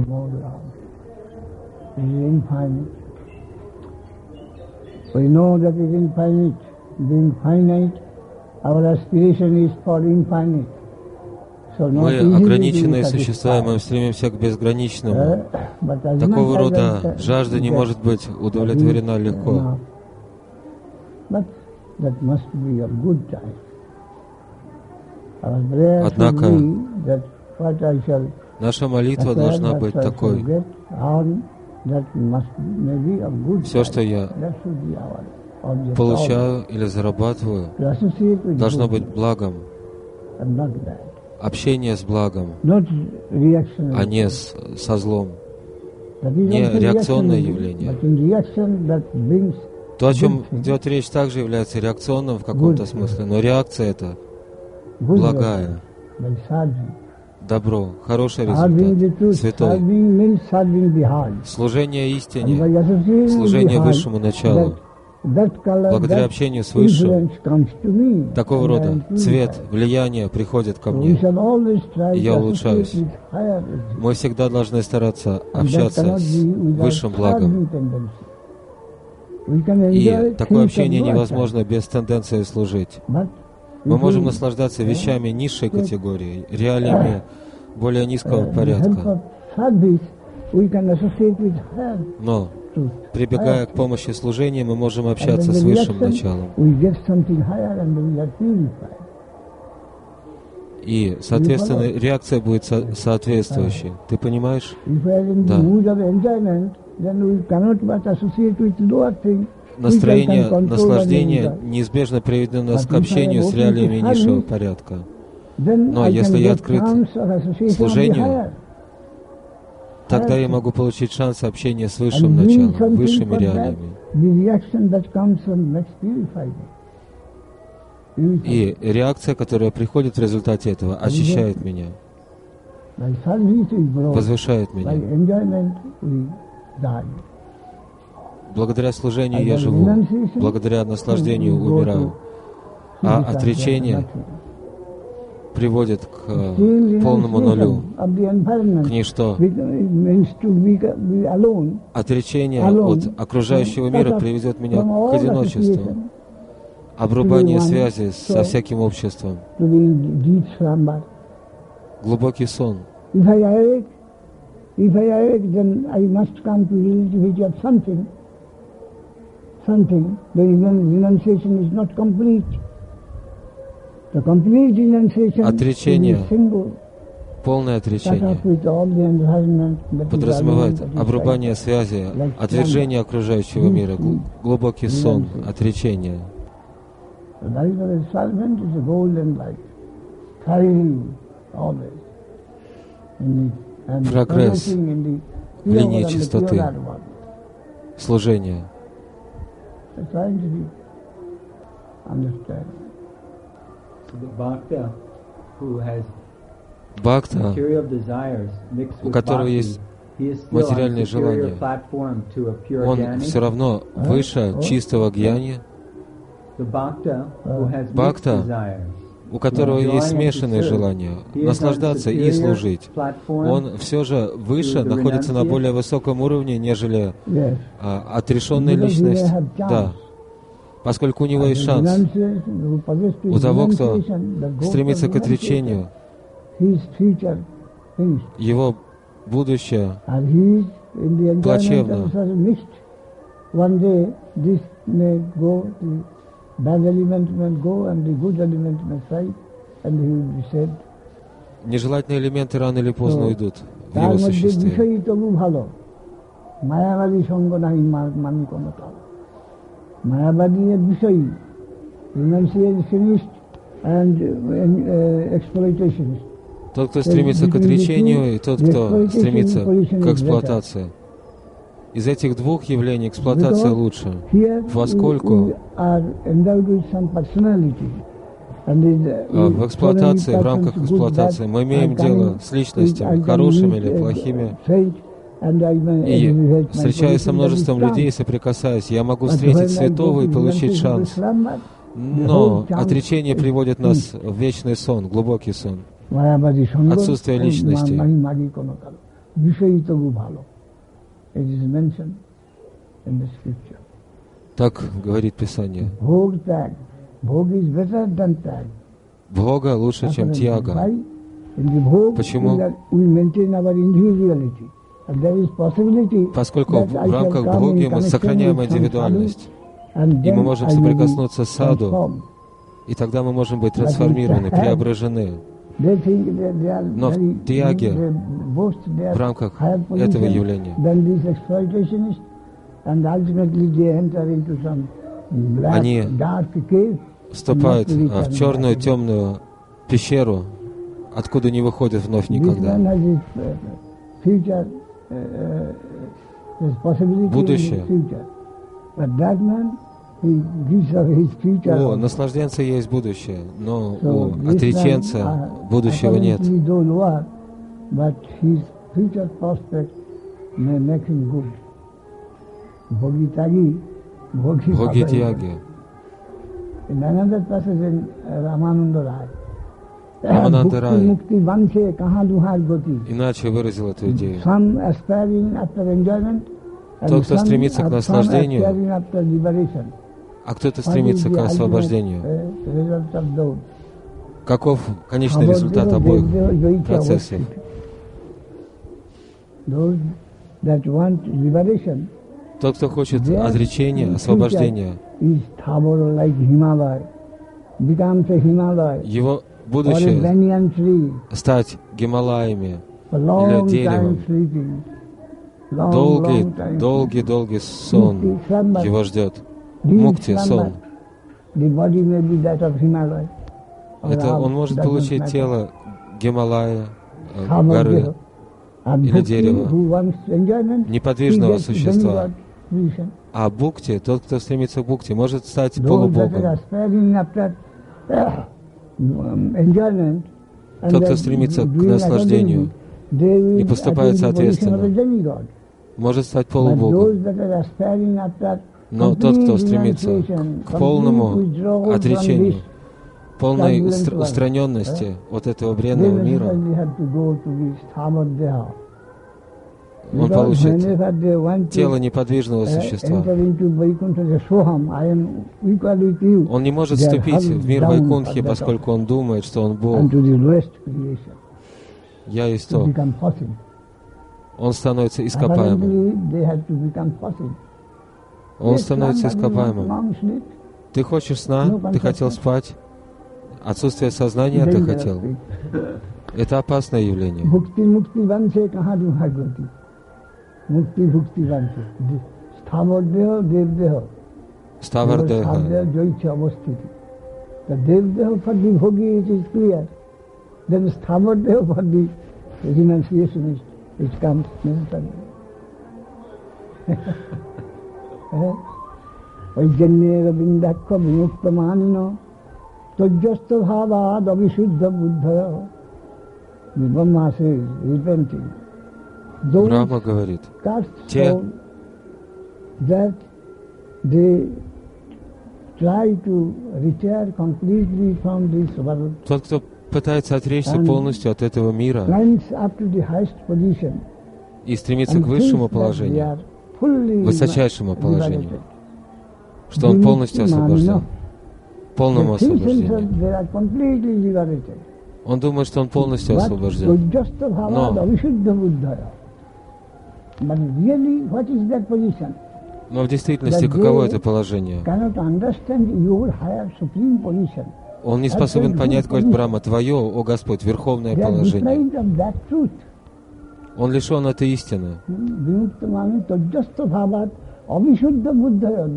more love. It is infinite. We know that it is infinite. Being finite, our aspiration is for infinite. Мы ограниченные существа, мы стремимся к безграничному. Такого рода жажда не может быть удовлетворена легко. Однако наша молитва должна быть такой. Все, что я получаю или зарабатываю, должно быть благом. Общение с благом, а не со злом. Не реакционное явление. То, о чем идет речь, также является реакционным в каком-то смысле, но реакция это благая, добро, хороший результат, святой. Служение истине, служение высшему началу. Благодаря общению с Высшим, такого рода цвет, влияние приходит ко мне, и я улучшаюсь. Мы всегда должны стараться общаться с Высшим благом. И такое общение невозможно без тенденции служить. Мы можем наслаждаться вещами низшей категории, реалиями более низкого порядка. Но, прибегая к помощи служения, мы можем общаться с Высшим началом. И, соответственно, реакция будет соответствующей. Ты понимаешь? Да. Настроение, наслаждение неизбежно приведет нас к общению с реалиями низшего порядка. Но если я открыт служению, тогда я могу получить шанс общения с Высшим началом, высшими реалиями. И реакция, которая приходит в результате этого, очищает меня, возвышает меня. Благодаря служению я живу, благодаря наслаждению умираю, а отречение приводит к полному нулю, к ничто. Отречение от окружающего мира приведет меня к одиночеству, обрубание связи со всяким обществом, глубокий сон. Отречение, полное отречение, подразумевает обрубание связи, отвержение окружающего мира, глубокий сон, отречение. Прогресс в линии чистоты, служение. Бхакта, у которого есть материальные желания, он все равно выше чистого гьяни. Бхакта, у которого есть смешанные желания, наслаждаться и служить, он все же выше, находится на более высоком уровне, нежели отрешенная личность. Да. Поскольку у него есть шанс. У того, кто стремится к отречению, его будущее плачевно. Нежелательные элементы рано или поздно уйдут в его существе. Тот, кто стремится к отречению, и тот, кто стремится к эксплуатации. Из этих двух явлений эксплуатация лучше, поскольку в эксплуатации, в рамках эксплуатации мы имеем дело с личностями, хорошими или плохими. И, встречаясь со множеством людей, соприкасаясь, я могу встретить святого и получить шанс. Но отречение приводит нас в вечный сон, глубокий сон, отсутствие личности. Vishayitagu bhalo. It is mentioned in the scripture. Так говорит Писание. Bhog tag. Bhog is better than tag. Бхога лучше, чем тьяга. Why? In the bhog, Почему? we maintain our individuality. And there is possibility Поскольку that в I shall рамках come бхоги in мы connection сохраняем with some индивидуальность, sadhu, and и мы then можем I may be соприкоснуться с саду, transformed. и тогда мы можем быть трансформированы, преображены. They think that they are Но very, в тьяге, they boast their в рамках higher этого position явления, than these exploitationists, and ultimately they enter into some black, они dark cave. вступают в черную, темную пещеру, откуда не выходят вновь никогда. Будущее. У наслажденца есть будущее, но у отреченца будущего нет. Бхоги-тьяги. In another passage in Ramananda Rai, Рамананда Рай mukti vanche kaha duhar goti. иначе выразил эту идею. Some aspiring after enjoyment, and Тот, кто some стремится к наслаждению, aspiring after liberation. а кто-то стремится к освобождению. Result of those. Каков конечный результат обоих процессов? Those that want liberation, Тот, кто хочет отречения, освобождения, is Thabor like Himalaya, becomes a Himalaya, его or a будущее banyan tree, стать Гималаями for long или деревом. time sleeping, long time Долгий сон его ждет. Deep Мукти, сон. slumber. The body may be that of Himalaya. or Это of- он может doesn't получить matter. тело Гималая, Thabor горы, Deha. And или Bhukti, дерева, who wants enjoyment, неподвижного he gets существа. demigod position. А Бхукти, тот, кто стремится к Бхукти, может стать Those that are полубогом. aspiring after enjoyment, and Тот, кто that стремится к doing наслаждению, accordingly, they will и поступает attain the position of a соответственно, demigod. может стать But полубогом. those that are aspiring after Но тот, кто complete стремится renunciation, к полному complete withdrawal from отречению, this, полной turbulent world, устраненности от этого they бренного мира, necessarily have to go to this Thabor Deha. он Because получит whenever they want тело to неподвижного существа. enter into Vaikuntha, they Soham, I am equal with you, Он не может they are вступить hurled в мир down Вайкунтхи, at the поскольку он думает, что он Бог. and to the lowest creation, Я есть to то. become fossil. Он становится ископаемым. Apparently, they have to become fossil. Он Yes, становится long ископаемым. sleep, Ты хочешь сна? Ты хотел спать? Отсутствие сознания ты dangerous хотел? sleep. Это опасное явление. Bhukti mukti vanche kaha duhar goti. Mukti bhukti vanche. Sthavor deho, dev deho. Ставардеха. Joicha avasthiti. The dev deho for the bhogi, it is clear. Then sthavor deho for the renunciationist, it comes necessarily. Vaijjanye ravindakha vimukta manino tojjasta bhavad avishuddha buddhaya. The Brahma says, repenting. Those Брахма говорит, cast те, so that they try to retire completely from this world, тот, кто пытается отречься полностью от этого мира climbs up to the highest position и стремится and к высшему thinks that they положению, are fully высочайшему положению, liberated. что он полностью освобожден, полному They think освобождению. themselves they are completely liberated. Он думает, что он полностью But освобожден. Tojjasta bhavad No. avishuddha buddhaya. But really, what is that position? Но в действительности каково это положение? Cannot understand your higher supreme position. Он не способен понять, говорит Брахма, твое, о Господь, верховное They are положение. deprived of that truth. Он лишен этой истины. Vimukta mani tojjasta bhavat avishuddha buddhaya.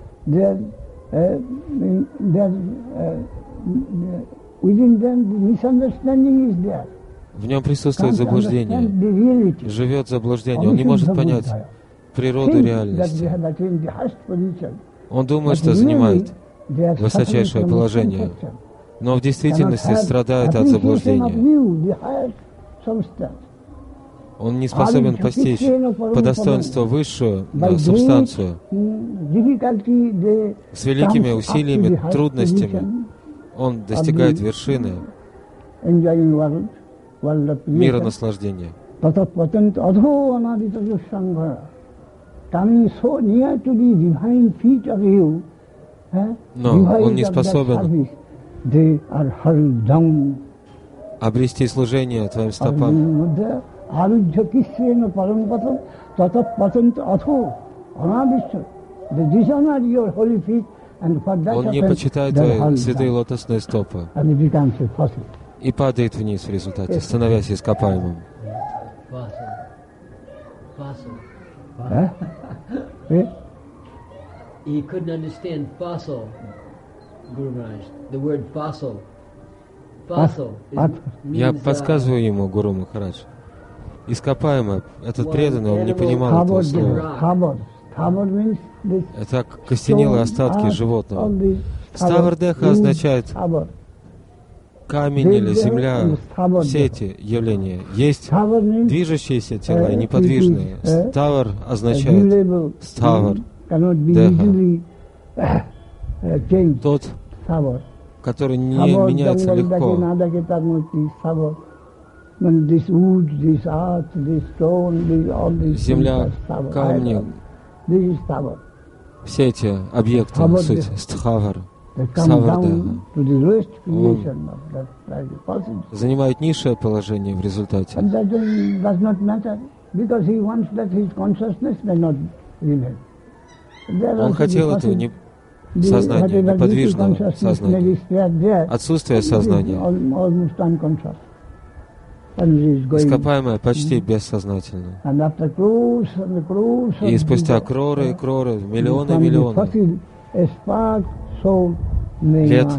Within them the misunderstanding is there. В нем присутствует Can't заблуждение. understand the reality. Живет заблуждение. Он не может понять природу Think that they реальности. have attained the highest position. Он думает, But что really, занимает they are высочайшее suffering from положение, misconception. но в действительности Cannot have страдает от appreciation of заблуждения. you, the higher substance. Он не способен постичь по достоинству высшую By субстанцию. great difficulty they С великими comes up to усилиями, the highest трудностями position, он достигает вершины enjoying world of мира creation. наслаждения. Tatat patant adho anaditato sangha. Coming so near to the divine feet of you, но он не способен обрести служение твоим стопам. Он не почитает твои святые лотосные стопы и падает вниз в результате, становясь ископаемым. He couldn't understand fossil, Guru Maharaj. The word fossil. Я подсказываю ему, Гуру Махарадж. Ископаемое, этот преданный, он не понимал этого слова. Это костенелые остатки животного. Ставардеха означает камень или земля. Все эти явления. Есть движущиеся тела и неподвижные. Ставар означает ставар. Деха. Тот, который не меняется легко. Земля, камни, все эти объекты, суть стхавар, савардеха, занимает низшее положение в результате. Он хотел этого сознания, неподвижного сознания, отсутствие сознания, ископаемое почти бессознательно. И спустя кроры и кроры, миллионы и миллионы лет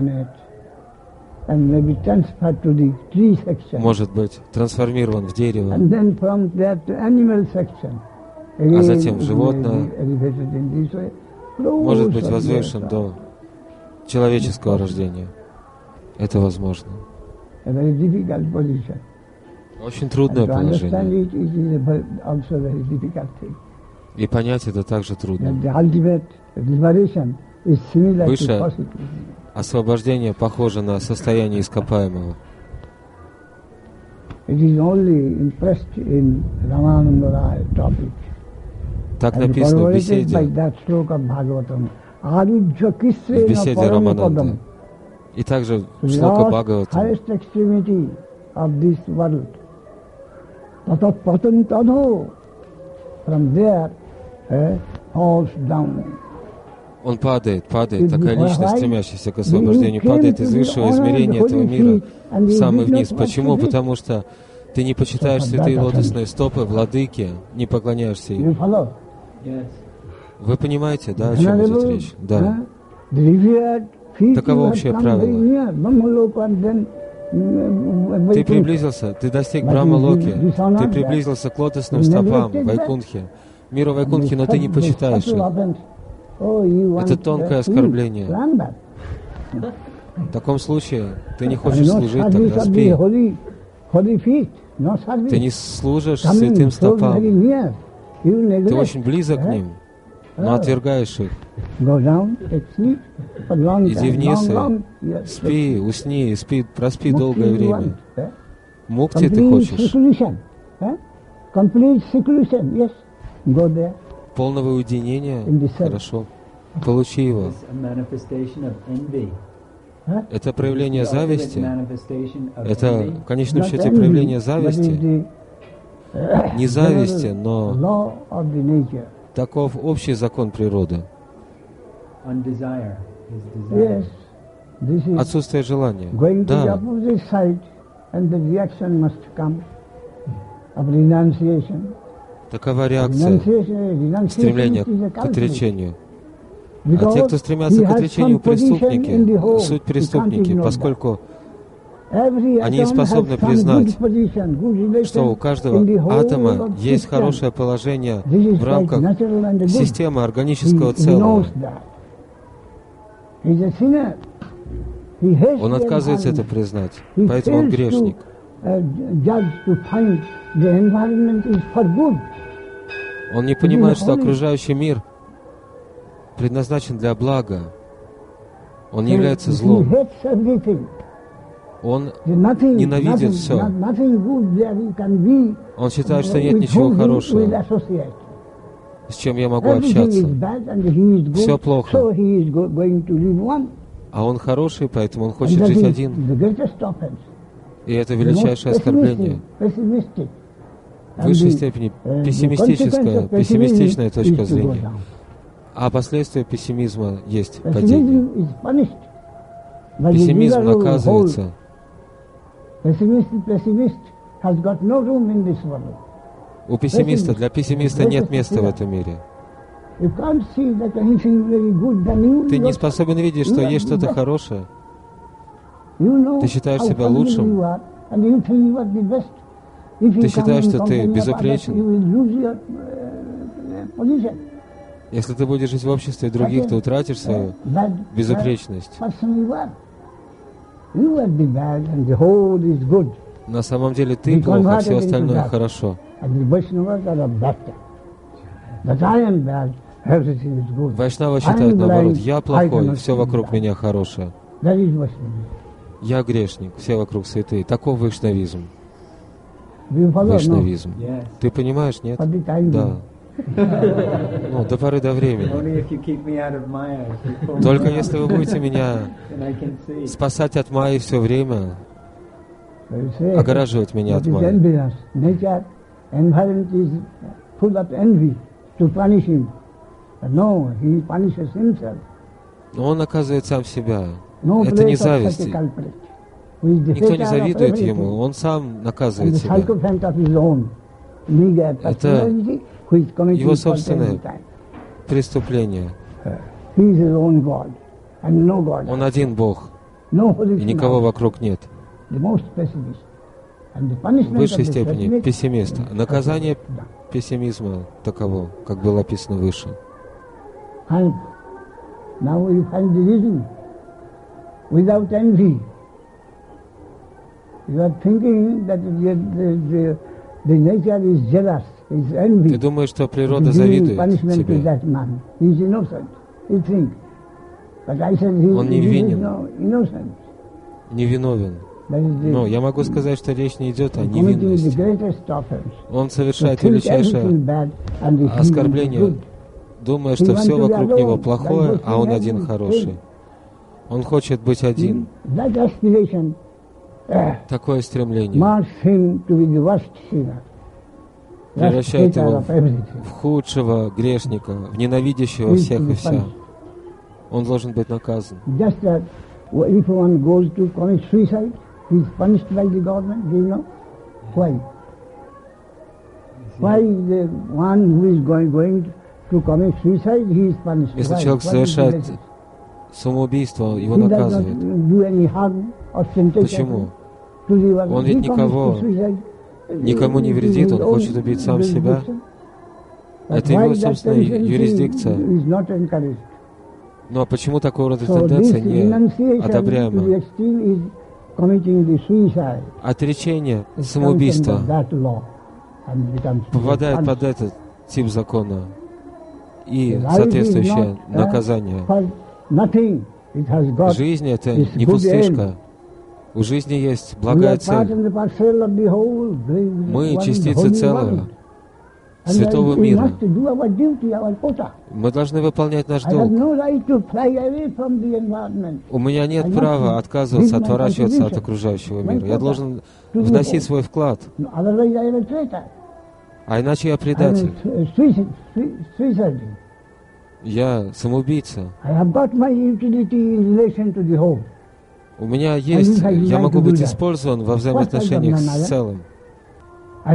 может быть трансформирован в дерево, а затем в животное, может быть возвышен до человеческого рождения. Это возможно. Очень трудное положение. И понять это также трудно. Высшее освобождение похоже на состояние ископаемого. Так написано в беседе Рамананды. И также в шлока Бхагаватам. Он падает, такая личность, стремящаяся к освобождению, падает из высшего измерения этого мира в самый вниз. Почему? Потому что ты не почитаешь святые лотосные стопы владыки, не поклоняешься им. Вы понимаете, да, о чем идет речь? Да. Таково общее правило. Ты приблизился, ты достиг Брахма-локи, ты приблизился к лотосным стопам Вайкунтхи, миру Вайкунтхи, но ты не почитаешь их. Это тонкое оскорбление. В таком случае ты не хочешь служить, тогда спи. Ты не служишь святым стопам. Ты очень близок к ним, но отвергаешь их. Иди вниз и спи, усни, проспи долгое время. Мукти ты хочешь? Полного уединения? Хорошо. Получи его. Это проявление зависти. Это, в конечном счете, проявление зависти. Не зависти, но таков общий закон природы. Отсутствие желания. Да. Такова реакция стремления к отречению. А те, кто стремятся к отречению, преступники, суть преступники, поскольку они способны признать, что у каждого атома есть хорошее положение в рамках системы органического целого. Он отказывается это признать, поэтому он грешник. Он не понимает, что окружающий мир предназначен для блага. Он не является злом. Он ненавидит все. Он считает, что нет ничего хорошего, с чем я могу общаться. Все плохо. А он хороший, поэтому он хочет жить один. И это величайшее оскорбление. В высшей степени пессимистичная точка зрения. А последствия пессимизма есть падение. Пессимизм наказывается. У пессимиста, для пессимиста нет места в этом мире. Ты не способен видеть, что есть что-то хорошее. Ты считаешь себя лучшим. Ты считаешь, что ты безупречен. Если ты будешь жить в обществе других, ты утратишь свою безупречность. На самом деле ты плох, а все остальное хорошо. Вайшнава считает наоборот, я плохой, все вокруг меня хорошее. Я грешник, все вокруг святые. Таков вайшнавизм. Вайшнавизм. Ты понимаешь, нет? Да. Ну, до поры до времени. Только если вы будете меня спасать от майи все время, огораживать меня от майи. Но он наказывает сам себя. Это не зависть. Никто не завидует ему, он сам наказывает себя. Это его собственное преступление. Он один Бог, и никого вокруг нет. В высшей степени пессимист. Наказание пессимизма таково, как было описано выше. Ты думаешь, что природа завидует тебе? Он невиновен. Но я могу сказать, что речь не идет о невинности. Он совершает величайшее оскорбление, думая, что все вокруг него плохое, а он один хороший. Он хочет быть один. Такое стремление превращает его в худшего грешника, в ненавидящего всех и вся. Он должен быть наказан. Если человек совершает самоубийство, его наказывают. Почему? Он ведь никому не вредит, он хочет убить сам себя. Это его собственная юрисдикция. Но почему такого рода тенденция не одобряема? Отречение самоубийства попадает под этот тип закона и соответствующее наказание. Жизнь — это не пустышка. У жизни есть благая цель. Мы — частицы целого, святого мира. Мы должны выполнять наш долг. У меня нет права отказываться, отворачиваться от окружающего мира. Я должен вносить свой вклад. А иначе я предатель. Я самоубийца. У меня есть, я могу быть использован во взаимоотношениях с целым. У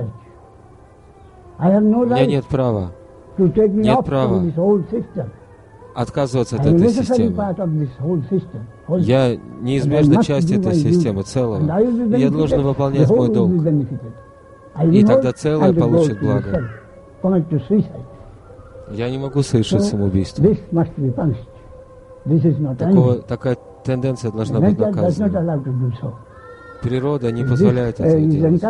меня нет права отказываться от этой системы. Я неизбежно часть этой системы целого. И я должен выполнять мой долг. И тогда целое получит благо. Я не могу совершить самоубийство. Такая тенденция должна быть наказана. Природа не позволяет этого делать.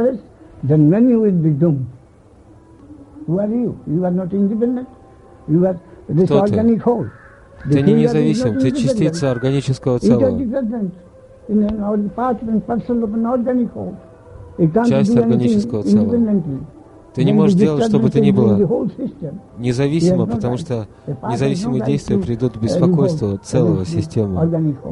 Кто ты? Ты не независим, ты частица органического целого. часть органического целого. Ты не можешь делать, что бы то ни было независимо, потому что независимые действия придут к беспокойству целого системы.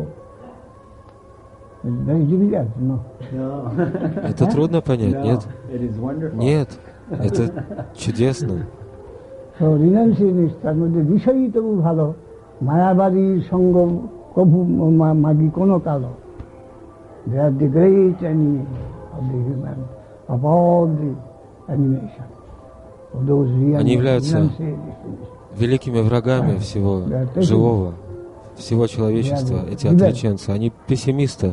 Это трудно понять, нет? Нет, это чудесно. Они являются великими врагами всего живого, всего человечества, эти отреченцы. Они пессимисты.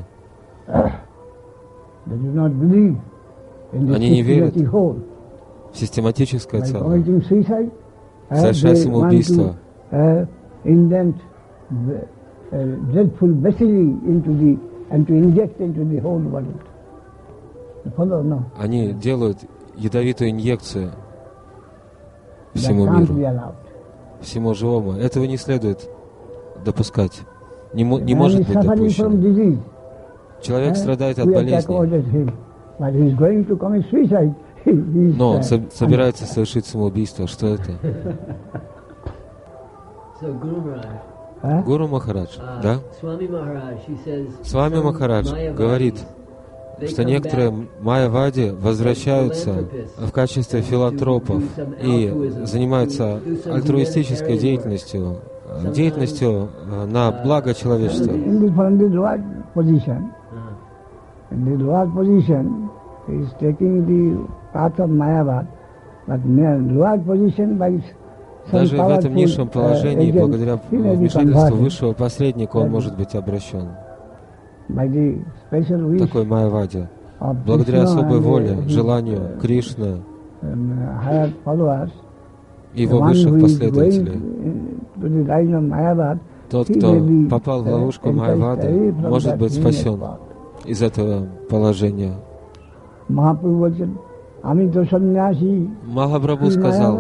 Они не верят в систематическое целое. Совершая самоубийство, они делают ядовитую инъекцию всему миру, всему живому. Этого не следует допускать. Не может быть допущено. Человек страдает от болезни, но он собирается совершить самоубийство. Что это? Гуру Махарадж, да? Свами Махарадж говорит, что некоторые майявади возвращаются в качестве филантропов и занимаются альтруистической деятельностью на благо человечества. Даже в этом низшем положении, благодаря вмешательству высшего посредника, он может быть обращен. Такой майявади. Благодаря особой воле, желанию Кришны и его высших последователей. Тот, кто попал в ловушку майявады, может быть спасен из этого положения. Махапрабху сказал,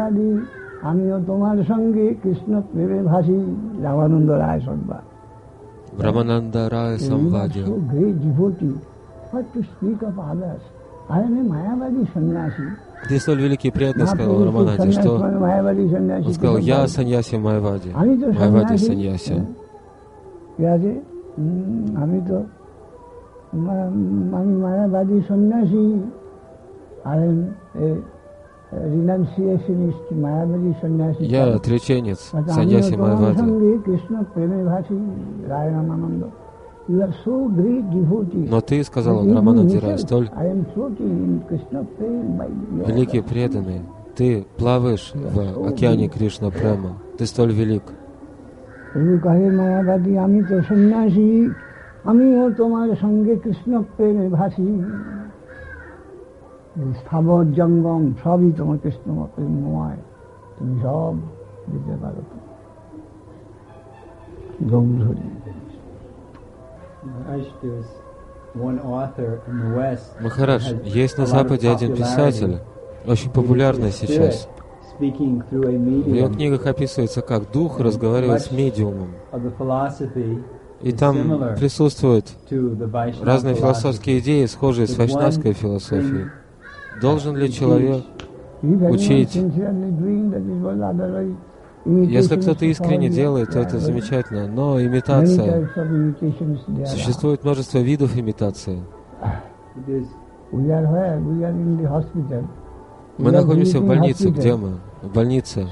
Рамананда Рая Самвади. Ты столь великий преданный, сказал Рамананде, что он сказал, я саньяси майявади, майявади саньяси. Я отреченец, саньяси майявади. Но ты, сказал он Рамананде Рай, столь великий преданный, ты плаваешь в океане Кришна Према, ты столь велик. স্থাবর জঙ্গম সবই তোমার কৃষ্ণময়, তুমি সব দিতে পারো। Махарадж, есть на Западе один писатель, очень популярный сейчас. В его книгах описывается, как дух разговаривает с медиумом. И там присутствуют разные философские идеи, схожие с вайшнавской философией. Должен ли человек учить? Если кто-то искренне делает, то это замечательно, но имитация, существует множество видов имитации. Мы находимся в больнице. Где мы? В больнице.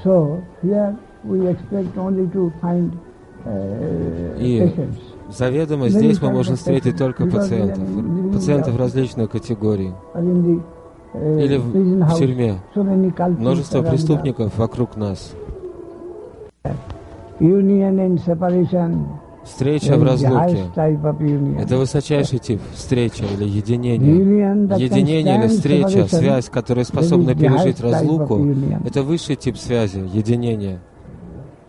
И заведомо здесь мы можем встретить только пациентов различных категорий. Или в тюрьме. Множество преступников вокруг нас. Встреча в разлуке. Это высочайший тип встречи или единения. Единение или встреча, связь, которая способна пережить разлуку, это высший тип связи, единения.